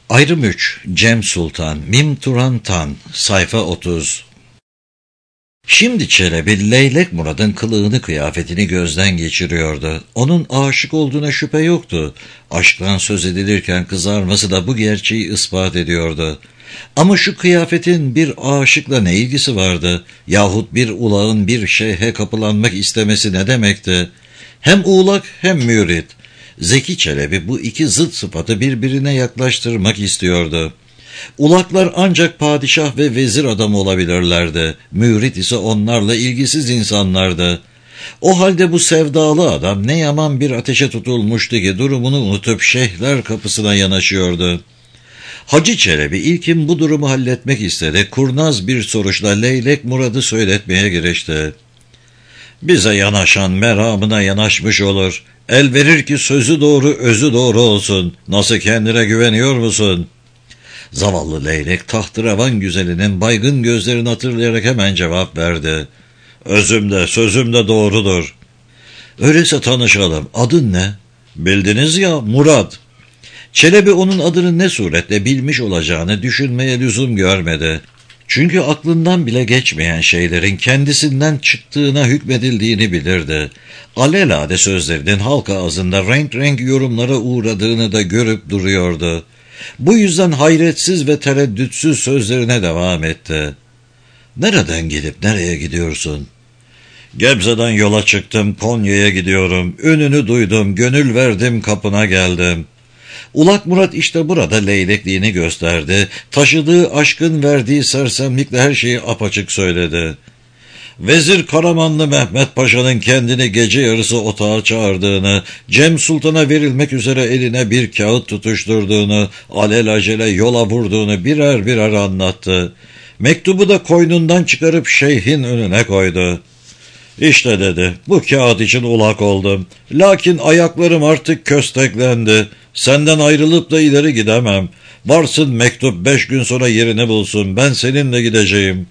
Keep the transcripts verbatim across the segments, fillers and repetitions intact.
Ayrım üç. Cem Sultan, Mim Turan Tan, sayfa otuz. Şimdi Çelebi, Leylek Murad'ın kılığını kıyafetini gözden geçiriyordu. Onun aşık olduğuna şüphe yoktu. Aşktan söz edilirken kızarması da bu gerçeği ispat ediyordu. Ama şu kıyafetin bir aşıkla ne ilgisi vardı? Yahut bir ulağın bir şeyhe kapılanmak istemesi ne demekti? Hem ulak hem mürit. Zeki Çelebi bu iki zıt sıfatı birbirine yaklaştırmak istiyordu. Ulaklar ancak padişah ve vezir adamı olabilirlerdi. Mürit ise onlarla ilgisiz insanlardı. O halde bu sevdalı adam ne yaman bir ateşe tutulmuştu ki durumunu unutup şeyhler kapısına yanaşıyordu. Hacı Çelebi ilkin bu durumu halletmek istedi. Kurnaz bir soruşla Leylek Murad'ı söyletmeye girişti. Bize yanaşan meramına yanaşmış olur. El verir ki sözü doğru, özü doğru olsun. Nasıl, kendine güveniyor musun? Zavallı Leylek taht-ı-revan güzelinin baygın gözlerini hatırlayarak hemen cevap verdi. Özüm de sözüm de doğrudur. Öyleyse tanışalım. Adın ne? Bildiniz ya, Murad. Çelebi onun adını ne suretle bilmiş olacağını düşünmeye lüzum görmedi. Çünkü aklından bile geçmeyen şeylerin kendisinden çıktığına hükmedildiğini bilirdi. Alelade sözlerinin halk ağzında renk renk yorumlara uğradığını da görüp duruyordu. Bu yüzden hayretsiz ve tereddütsüz sözlerine devam etti. Nereden gidip nereye gidiyorsun? Gebze'den yola çıktım, Konya'ya gidiyorum. Ününü duydum, gönül verdim, kapına geldim. Ulak Murat işte burada leylekliğini gösterdi. Taşıdığı aşkın verdiği sersemlikle her şeyi apaçık söyledi. Vezir Karamanlı Mehmet Paşa'nın kendini gece yarısı otağa çağırdığını, Cem Sultan'a verilmek üzere eline bir kağıt tutuşturduğunu, alelacele yola vurduğunu birer birer anlattı. Mektubu da koynundan çıkarıp şeyhin önüne koydu. İşte dedi, bu kağıt için ulak oldum. Lakin ayaklarım artık kösteklendi. Senden ayrılıp da ileri gidemem. Varsın mektup beş gün sonra yerini bulsun. Ben seninle gideceğim.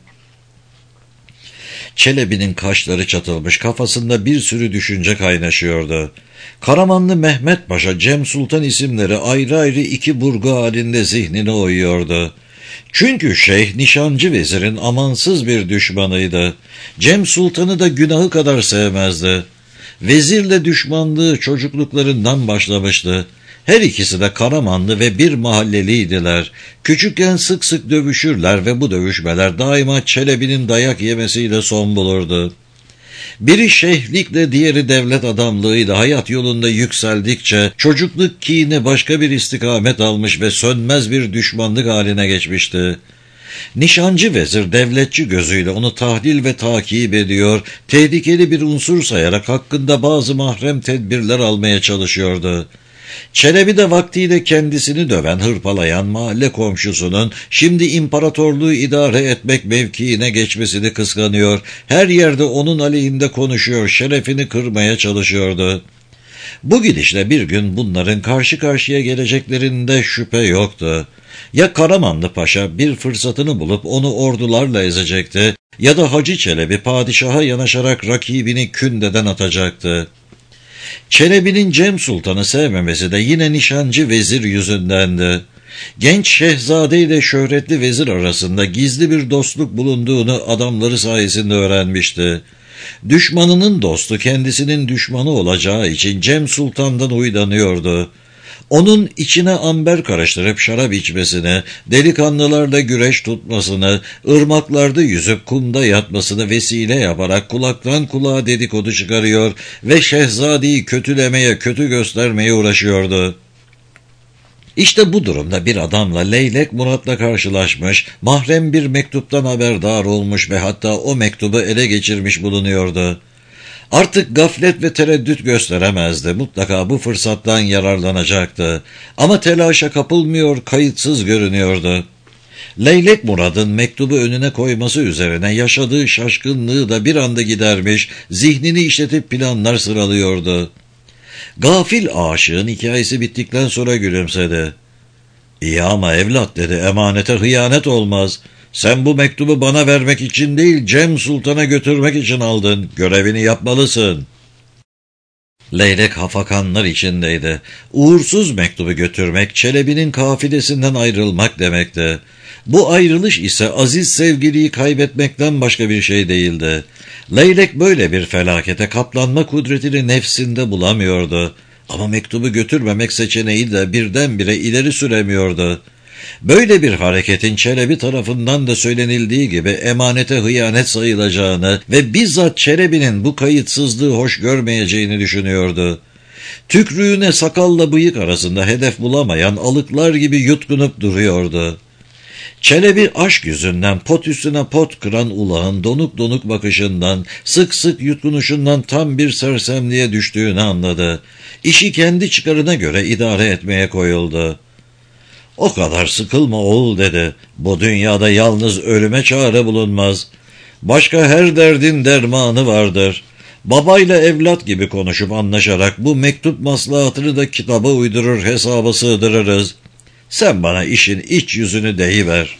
Çelebi'nin kaşları çatılmış, kafasında bir sürü düşünce kaynaşıyordu. Karamanlı Mehmet Paşa, Cem Sultan isimleri ayrı ayrı iki burgu halinde zihnine oyuyordu. Çünkü şeyh nişancı vezirin amansız bir düşmanıydı. Cem Sultan'ı da günahı kadar sevmezdi. Vezirle düşmanlığı çocukluklarından başlamıştı. Her ikisi de Karamanlı ve bir mahalleliydiler. Küçükken sık sık dövüşürler ve bu dövüşmeler daima Çelebi'nin dayak yemesiyle son bulurdu. Biri şeyhlikle, diğeri devlet adamlığıyla hayat yolunda yükseldikçe çocukluk kini başka bir istikamet almış ve sönmez bir düşmanlık haline geçmişti. Nişancı vezir devletçi gözüyle onu tahlil ve takip ediyor, tehlikeli bir unsur sayarak hakkında bazı mahrem tedbirler almaya çalışıyordu. Çelebi de vaktiyle kendisini döven, hırpalayan mahalle komşusunun şimdi imparatorluğu idare etmek mevkiine geçmesini kıskanıyor, her yerde onun aleyhinde konuşuyor, şerefini kırmaya çalışıyordu. Bu gidişle bir gün bunların karşı karşıya geleceklerinde şüphe yoktu. Ya Karamanlı Paşa bir fırsatını bulup onu ordularla ezecekti, ya da Hacı Çelebi padişaha yanaşarak rakibini kündeden atacaktı. Çelebi'nin Cem Sultan'ı sevmemesi de yine nişancı vezir yüzündendi. Genç şehzade ile şöhretli vezir arasında gizli bir dostluk bulunduğunu adamları sayesinde öğrenmişti. Düşmanının dostu kendisinin düşmanı olacağı için Cem Sultan'dan huylanıyordu. Onun içine amber karıştırıp şarap içmesini, delikanlılarla güreş tutmasını, ırmaklarda yüzüp kumda yatmasını vesile yaparak kulaktan kulağa dedikodu çıkarıyor ve şehzadeyi kötülemeye, kötü göstermeye uğraşıyordu. İşte bu durumda bir adamla Leylek Murad'la karşılaşmış, mahrem bir mektuptan haberdar olmuş ve hatta o mektubu ele geçirmiş bulunuyordu. Artık gaflet ve tereddüt gösteremezdi. Mutlaka bu fırsattan yararlanacaktı. Ama telaşa kapılmıyor, kayıtsız görünüyordu. Leylek Murad'ın mektubu önüne koyması üzerine yaşadığı şaşkınlığı da bir anda gidermiş, zihnini işletip planlar sıralıyordu. Gafil aşığın hikayesi bittikten sonra gülümsedi. İyi ama evlat dedi, emanete hıyanet olmaz. Sen bu mektubu bana vermek için değil, Cem Sultan'a götürmek için aldın. Görevini yapmalısın. Leylek hafakanlar içindeydi. Uğursuz mektubu götürmek, Çelebi'nin kafilesinden ayrılmak demekti. Bu ayrılış ise aziz sevgiliyi kaybetmekten başka bir şey değildi. Leylek böyle bir felakete katlanma kudretini nefsinde bulamıyordu. Ama mektubu götürmemek seçeneği de birdenbire ileri süremiyordu. Böyle bir hareketin Çelebi tarafından da söylenildiği gibi emanete hıyanet sayılacağını ve bizzat Çelebi'nin bu kayıtsızlığı hoş görmeyeceğini düşünüyordu. Tükrüğüne sakalla bıyık arasında hedef bulamayan alıklar gibi yutkunup duruyordu. Çelebi aşk yüzünden pot üstüne pot kıran ulağın donuk donuk bakışından, sık sık yutkunuşundan tam bir sersemliğe düştüğünü anladı. İşi kendi çıkarına göre idare etmeye koyuldu. "O kadar sıkılma oğul," dedi. "Bu dünyada yalnız ölüme çare bulunmaz. Başka her derdin dermanı vardır. Babayla evlat gibi konuşup anlaşarak bu mektup maslahatını da kitaba uydurur hesaba sığdırırız. Sen bana işin iç yüzünü deyiver."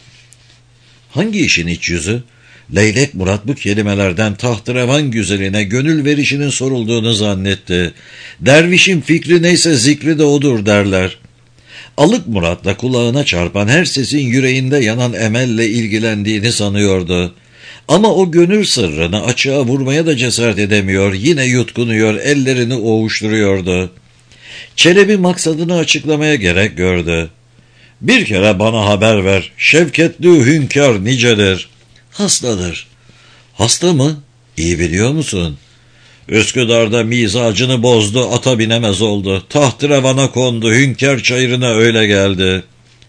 Hangi işin iç yüzü? Leylek Murat bu kelimelerden taht-ı-revan güzeline gönül verişinin sorulduğunu zannetti. Dervişin fikri neyse zikri de odur derler. Alık Murat'la kulağına çarpan her sesin yüreğinde yanan emelle ilgilendiğini sanıyordu. Ama o gönül sırrını açığa vurmaya da cesaret edemiyor, yine yutkunuyor, ellerini ovuşturuyordu. Çelebi maksadını açıklamaya gerek gördü. "Bir kere bana haber ver, şevketli hünkâr nicedir?" "Hastadır." "Hasta mı? İyi biliyor musun?" "Üsküdar'da mizacını bozdu, ata binemez oldu. Taht-ı-revana kondu, hünkâr çayırına öyle geldi."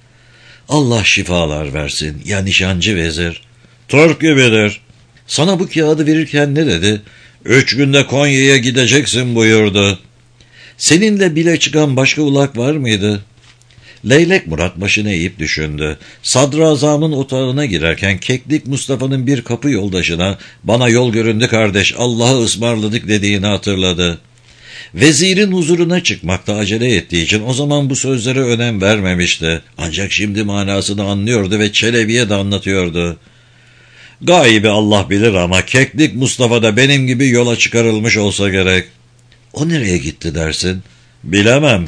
"Allah şifalar versin. Ya nişancı vezir?" "Türk gibidir." "Sana bu kağıdı verirken ne dedi?" "Üç günde Konya'ya gideceksin buyurdu." "Seninle bile çıkan başka ulak var mıydı?" Leylek Murat başını eğip düşündü. Sadrazamın otağına girerken Keklik Mustafa'nın bir kapı yoldaşına "Bana yol göründü kardeş, Allah'a ısmarladık" dediğini hatırladı. Vezirin huzuruna çıkmakta acele ettiği için o zaman bu sözlere önem vermemişti. Ancak şimdi manasını anlıyordu ve Çelebi'ye de anlatıyordu. "Gaybi Allah bilir ama Keklik Mustafa da benim gibi yola çıkarılmış olsa gerek." "O nereye gitti dersin?" "Bilemem."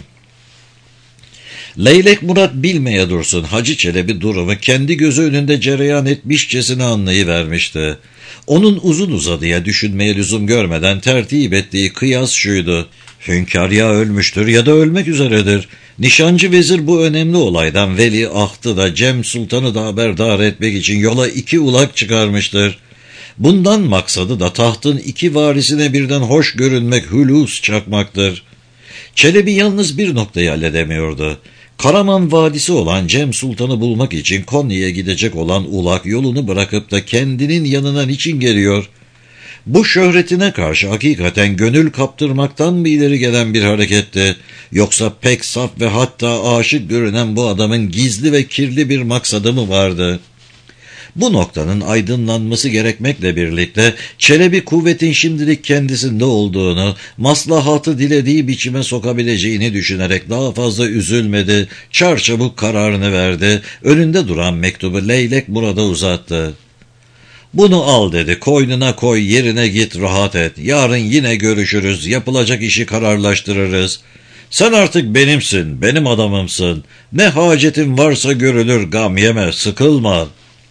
Leylek Murat bilmeye dursun Hacı Çelebi durumu kendi gözü önünde cereyan etmişçesine anlayıvermişti. Onun uzun uzadıya düşünmeye lüzum görmeden tertip ettiği kıyas şuydu: hünkâr ya ölmüştür ya da ölmek üzeredir. Nişancı vezir bu önemli olaydan veliahtı da Cem Sultan'ı da haberdar etmek için yola iki ulak çıkarmıştır. Bundan maksadı da tahtın iki varisine birden hoş görünmek, hülûs çakmaktır. Çelebi yalnız bir noktayı halledemiyordu. Karaman Vadisi olan Cem Sultan'ı bulmak için Konya'ya gidecek olan ulak yolunu bırakıp da kendinin yanına niçin geliyor? Bu şöhretine karşı hakikaten gönül kaptırmaktan mı ileri gelen bir hareketti? Yoksa pek saf ve hatta aşık görünen bu adamın gizli ve kirli bir maksadı mı vardı? Bu noktanın aydınlanması gerekmekle birlikte Çelebi kuvvetin şimdilik kendisinde olduğunu, maslahatı dilediği biçime sokabileceğini düşünerek daha fazla üzülmedi, çarçabuk kararını verdi, önünde duran mektubu Leylek Murat'a uzattı. "Bunu al," dedi, "koynuna koy, yerine git, rahat et. Yarın yine görüşürüz, yapılacak işi kararlaştırırız. Sen artık benimsin, benim adamımsın. Ne hacetin varsa görülür, gam yeme, sıkılma."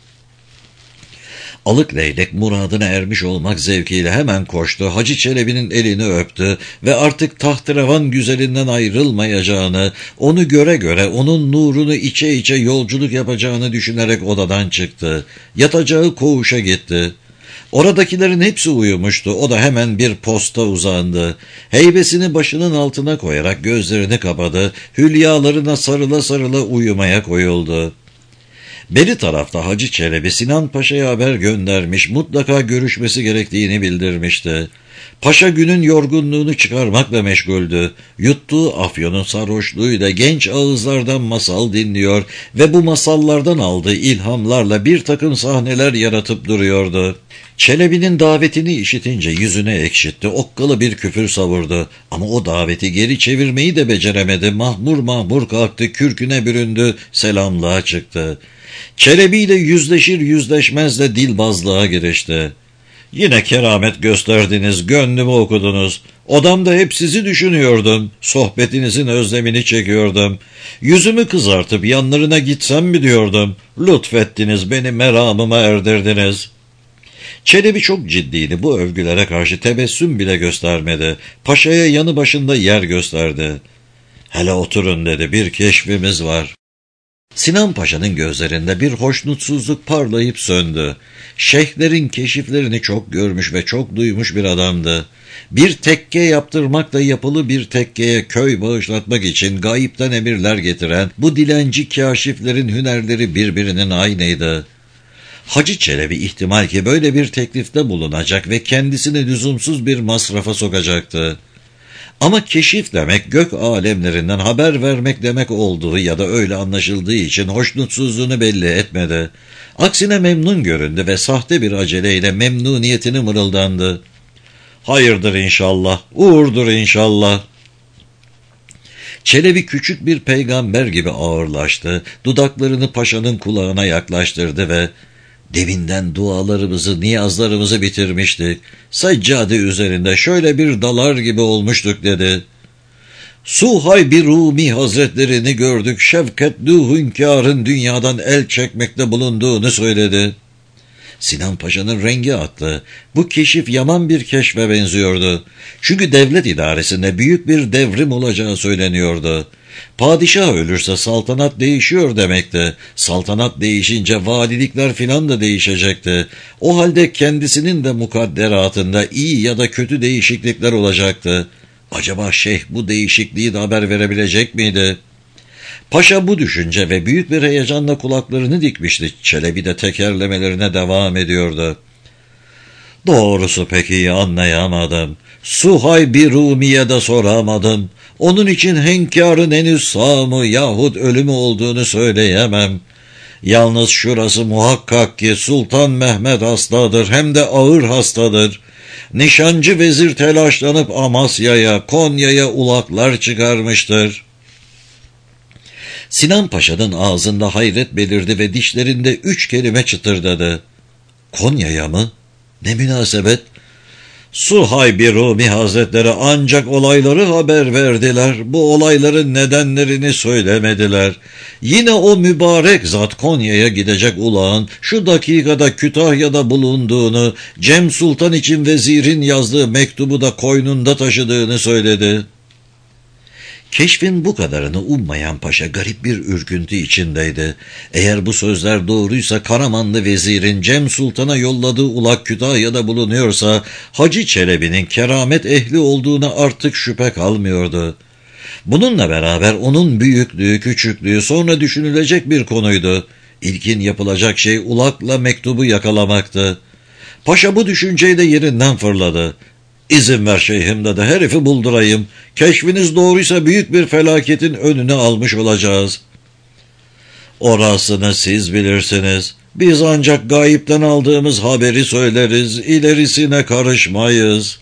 Alık Leylek muradına ermiş olmak zevkiyle hemen koştu, Hacı Çelebi'nin elini öptü ve artık taht-ı-revan güzelinden ayrılmayacağını, onu göre göre onun nurunu içe içe yolculuk yapacağını düşünerek odadan çıktı. Yatacağı koğuşa gitti. Oradakilerin hepsi uyumuştu. O da hemen bir posta uzandı. Heybesini başının altına koyarak gözlerini kapadı. Hülyalarına sarıla sarıla uyumaya koyuldu. Beri tarafta Hacı Çelebi Sinan Paşa'ya haber göndermiş, mutlaka görüşmesi gerektiğini bildirmişti. Paşa günün yorgunluğunu çıkarmakla meşguldü. Yuttuğu afyonun sarhoşluğuyla genç ağızlardan masal dinliyor ve bu masallardan aldığı ilhamlarla bir takım sahneler yaratıp duruyordu. Çelebi'nin davetini işitince yüzüne ekşitti, okkalı bir küfür savurdu. Ama o daveti geri çevirmeyi de beceremedi. Mahmur mahmur kalktı, kürküne büründü, selamlığa çıktı. Çelebi ile yüzleşir yüzleşmez de dilbazlığa girişti. "Yine keramet gösterdiniz, gönlümü okudunuz. Odamda hep sizi düşünüyordum. Sohbetinizin özlemini çekiyordum. Yüzümü kızartıp yanlarına gitsem mi diyordum. Lütfettiniz, beni meramıma erdirdiniz. Çelebi çok ciddiydi. Bu övgülere karşı tebessüm bile göstermedi. Paşa'ya yanı başında yer gösterdi. Hele oturun dedi, bir keşfimiz var. Sinan Paşa'nın gözlerinde bir hoşnutsuzluk parlayıp söndü. Şeyhlerin keşiflerini çok görmüş ve çok duymuş bir adamdı. Bir tekke yaptırmakla yapılı bir tekkeye köy bağışlatmak için gayipten emirler getiren bu dilenci kâşiflerin hünerleri birbirinin aynıydı. Hacı Çelebi ihtimal ki böyle bir teklifte bulunacak ve kendisini lüzumsuz bir masrafa sokacaktı. Ama keşif demek gök alemlerinden haber vermek demek olduğu ya da öyle anlaşıldığı için hoşnutsuzluğunu belli etmedi. Aksine memnun göründü ve sahte bir aceleyle memnuniyetini mırıldandı. Hayırdır inşallah, uğurdur inşallah. Çelebi küçük bir peygamber gibi ağırlaştı, dudaklarını paşanın kulağına yaklaştırdı ve deminden dualarımızı, niyazlarımızı bitirmiştik. Seccade üzerinde şöyle bir dalar gibi olmuştuk dedi. Suhay-bir Rumi Hazretlerini gördük. Şevketli hünkârın dünyadan el çekmekte bulunduğunu söyledi. Sinan Paşa'nın rengi attı. Bu keşif yaman bir keşfe benziyordu. Çünkü devlet idaresinde büyük bir devrim olacağı söyleniyordu. Padişah ölürse saltanat değişiyor demekti. Saltanat değişince valilikler filan da değişecekti. O halde kendisinin de mukadderatında iyi ya da kötü değişiklikler olacaktı. Acaba şeyh bu değişikliği de haber verebilecek miydi? Paşa bu düşünce ve büyük bir heyecanla kulaklarını dikmişti. Çelebi de tekerlemelerine devam ediyordu. Doğrusu pek iyi anlayamadım. Suhay-bir Rumi'ye de soramadım. Onun için hünkârın henüz sağ mı yahut ölümü olduğunu söyleyemem. Yalnız şurası muhakkak ki Sultan Mehmet hastadır, hem de ağır hastadır. Nişancı vezir telaşlanıp Amasya'ya, Konya'ya ulaklar çıkarmıştır. Sinan Paşa'nın ağzında hayret belirdi ve dişlerinde üç kelime çıtırdadı. Konya'ya mı? Ne münasebet? Suhay-bir Rumi Hazretleri ancak olayları haber verdiler. Bu olayların nedenlerini söylemediler. Yine o mübarek zat Konya'ya gidecek ulağın şu dakikada Kütahya'da bulunduğunu, Cem Sultan için vezirin yazdığı mektubu da koynunda taşıdığını söyledi. Keşfin bu kadarını ummayan paşa garip bir ürküntü içindeydi. Eğer bu sözler doğruysa Karamanlı vezirin Cem Sultan'a yolladığı ulak Kütahya'da bulunuyorsa Hacı Çelebi'nin keramet ehli olduğuna artık şüphe kalmıyordu. Bununla beraber onun büyüklüğü, küçüklüğü sonra düşünülecek bir konuydu. İlkin yapılacak şey ulakla mektubu yakalamaktı. Paşa bu düşünceyle yerinden fırladı. İzin ver şeyhim dedi, herifi buldurayım. Keşfiniz doğruysa büyük bir felaketin önüne almış olacağız. Orasını siz bilirsiniz. Biz ancak gayipten aldığımız haberi söyleriz, ilerisine karışmayız.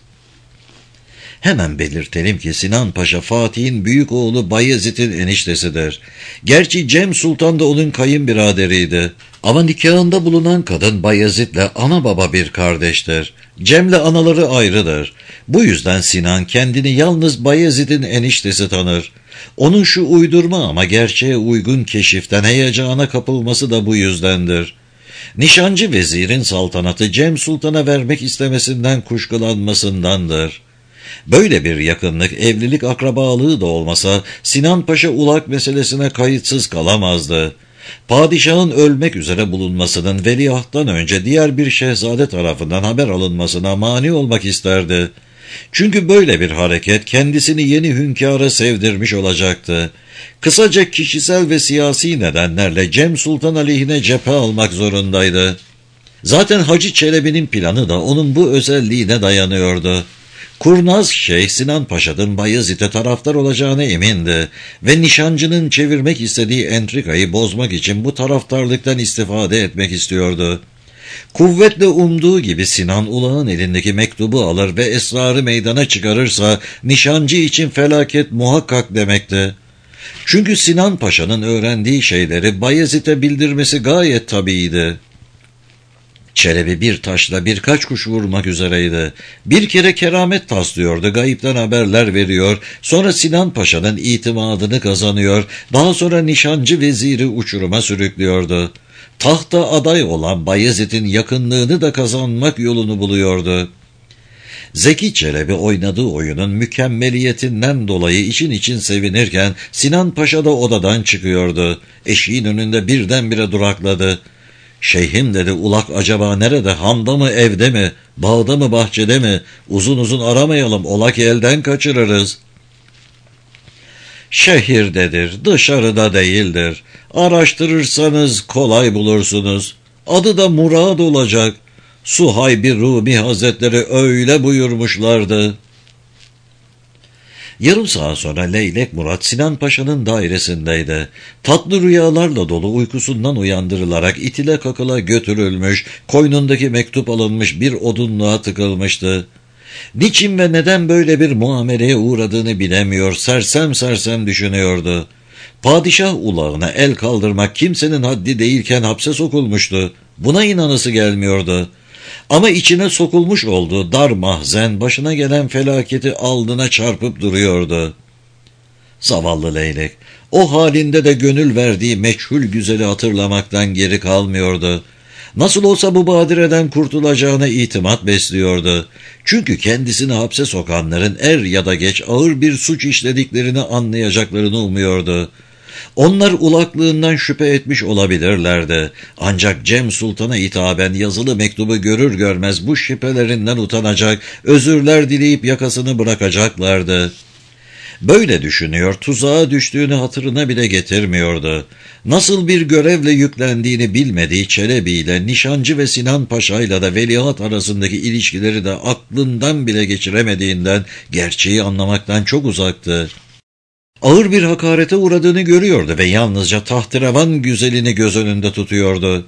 Hemen belirtelim ki Sinan Paşa Fatih'in büyük oğlu Bayezid'in eniştesidir. Gerçi Cem Sultan da onun kayınbiraderiydi. Ama nikahında bulunan kadın Bayezid'le ana baba bir kardeştir. Cem'le anaları ayrıdır. Bu yüzden Sinan kendini yalnız Bayezid'in eniştesi tanır. Onun şu uydurma ama gerçeğe uygun keşiften heyecana kapılması da bu yüzdendir. Nişancı vezirin saltanatı Cem Sultan'a vermek istemesinden kuşkulanmasındandır. Böyle bir yakınlık, evlilik akrabalığı da olmasa Sinan Paşa ulak meselesine kayıtsız kalamazdı. Padişahın ölmek üzere bulunmasının veliahttan önce diğer bir şehzade tarafından haber alınmasına mani olmak isterdi. Çünkü böyle bir hareket kendisini yeni hünkâra sevdirmiş olacaktı. Kısaca kişisel ve siyasi nedenlerle Cem Sultan aleyhine cephe almak zorundaydı. Zaten Hacı Çelebi'nin planı da onun bu özelliğine dayanıyordu. Kurnaz Şeyh Sinan Paşa'nın Bayezid'e taraftar olacağına emindi ve nişancının çevirmek istediği entrikayı bozmak için bu taraftarlıktan istifade etmek istiyordu. Kuvvetle umduğu gibi Sinan ulağın elindeki mektubu alır ve esrarı meydana çıkarırsa nişancı için felaket muhakkak demekti. Çünkü Sinan Paşa'nın öğrendiği şeyleri Bayezid'e bildirmesi gayet tabiiydi. Çelebi bir taşla birkaç kuş vurmak üzereydi. Bir kere keramet taslıyordu, gayipten haberler veriyor, sonra Sinan Paşa'nın itimadını kazanıyor, daha sonra nişancı veziri uçuruma sürüklüyordu. Tahta aday olan Bayezid'in yakınlığını da kazanmak yolunu buluyordu. Zeki Çelebi oynadığı oyunun mükemmeliyetinden dolayı için için sevinirken Sinan Paşa da odadan çıkıyordu. Eşiğin önünde birdenbire durakladı. "Şeyhim," dedi, "ulak acaba nerede? Hamda mı, evde mi? Bağda mı, bahçede mi? Uzun uzun aramayalım, ola ki elden kaçırırız." "Şehirdedir, dışarıda değildir. Araştırırsanız kolay bulursunuz. Adı da Murad olacak. Suhayb-i Rumi Hazretleri öyle buyurmuşlardı." Yarım saat sonra Leylek Murat Sinan Paşa'nın dairesindeydi. Tatlı rüyalarla dolu uykusundan uyandırılarak itile kakıla götürülmüş, koynundaki mektup alınmış bir odunluğa tıkılmıştı. Niçin ve neden böyle bir muameleye uğradığını bilemiyor, sersem sersem düşünüyordu. Padişah ulağına el kaldırmak kimsenin haddi değilken hapse sokulmuştu. Buna inanası gelmiyordu. Ama içine sokulmuş olduğu dar mahzen başına gelen felaketi alnına çarpıp duruyordu. Zavallı Leylek, o halinde de gönül verdiği meçhul güzeli hatırlamaktan geri kalmıyordu. Nasıl olsa bu badireden kurtulacağına itimat besliyordu. Çünkü kendisini hapse sokanların er ya da geç ağır bir suç işlediklerini anlayacaklarını umuyordu. Onlar ulaklığından şüphe etmiş olabilirlerdi. Ancak Cem Sultan'a hitaben yazılı mektubu görür görmez bu şüphelerinden utanacak, özürler dileyip yakasını bırakacaklardı. Böyle düşünüyor, tuzağa düştüğünü hatırına bile getirmiyordu. Nasıl bir görevle yüklendiğini bilmediği Çelebi ile nişancı ve Sinan Paşa'yla da veliaht arasındaki ilişkileri de aklından bile geçiremediğinden gerçeği anlamaktan çok uzaktı. Ağır bir hakarete uğradığını görüyordu ve yalnızca tahterevan güzelini göz önünde tutuyordu.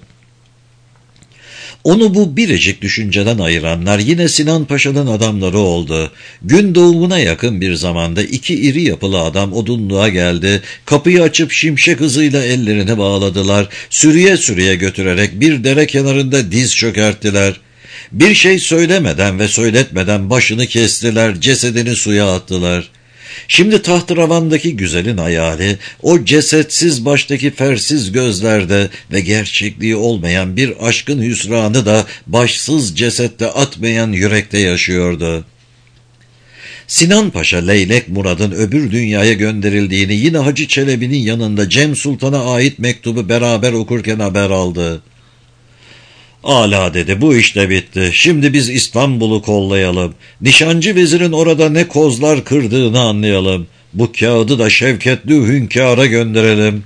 Onu bu biricik düşünceden ayıranlar yine Sinan Paşa'nın adamları oldu. Gün doğumuna yakın bir zamanda iki iri yapılı adam odunluğa geldi. Kapıyı açıp şimşek hızıyla ellerini bağladılar. Sürüye sürüye götürerek bir dere kenarında diz çökerttiler. Bir şey söylemeden ve söyletmeden başını kestiler, cesedini suya attılar. Şimdi tahtravandaki güzelin hayali, o cesetsiz baştaki fersiz gözlerde ve gerçekliği olmayan bir aşkın hüsranı da başsız cesette atmayan yürekte yaşıyordu. Sinan Paşa, Leylek Murad'ın öbür dünyaya gönderildiğini yine Hacı Çelebi'nin yanında Cem Sultan'a ait mektubu beraber okurken haber aldı. "Ala," dedi, "bu işte bitti. Şimdi biz İstanbul'u kollayalım. Nişancı vezirin orada ne kozlar kırdığını anlayalım. Bu kağıdı da Şevketli Hünkâr'a gönderelim."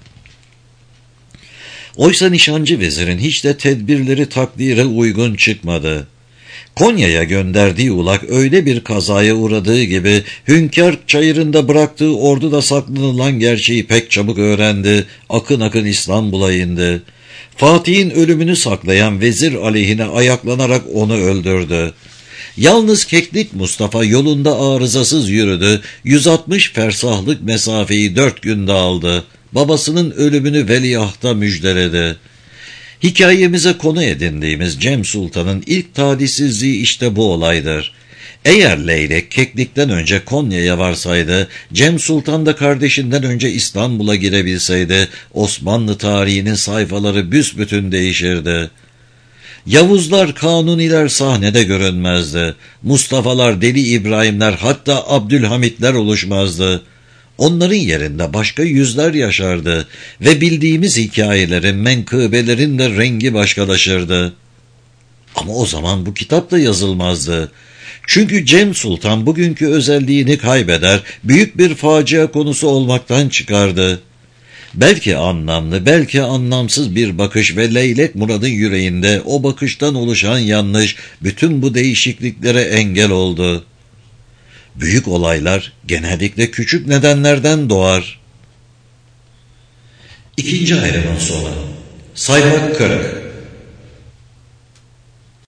Oysa nişancı vezirin hiç de tedbirleri takdire uygun çıkmadı. Konya'ya gönderdiği ulak öyle bir kazaya uğradığı gibi hünkâr çayırında bıraktığı orduda saklanılan gerçeği pek çabuk öğrendi. Akın akın İstanbul'a indi. Fatih'in ölümünü saklayan vezir aleyhine ayaklanarak onu öldürdü. Yalnız Keklik Mustafa yolunda arızasız yürüdü. yüz altmış fersahlık mesafeyi dört günde aldı. Babasının ölümünü veliahta müjdeledi. Hikayemize konu edindiğimiz Cem Sultan'ın ilk talihsizliği işte bu olaydır. Eğer Leylek Keklik'ten önce Konya'ya varsaydı, Cem Sultan da kardeşinden önce İstanbul'a girebilseydi, Osmanlı tarihinin sayfaları büsbütün değişirdi. Yavuzlar, Kanuniler sahnede görünmezdi. Mustafa'lar, Deli İbrahimler, hatta Abdülhamitler oluşmazdı. Onların yerinde başka yüzler yaşardı ve bildiğimiz hikayelerin, menkıbelerin de rengi başkalaşırdı. Ama o zaman bu kitap da yazılmazdı. Çünkü Cem Sultan bugünkü özelliğini kaybeder, büyük bir facia konusu olmaktan çıkardı. Belki anlamlı, belki anlamsız bir bakış ve Leylek Murad'ın yüreğinde o bakıştan oluşan yanlış bütün bu değişikliklere engel oldu. Büyük olaylar genellikle küçük nedenlerden doğar. İkinci ayrımın sonu. Sayfa kırk.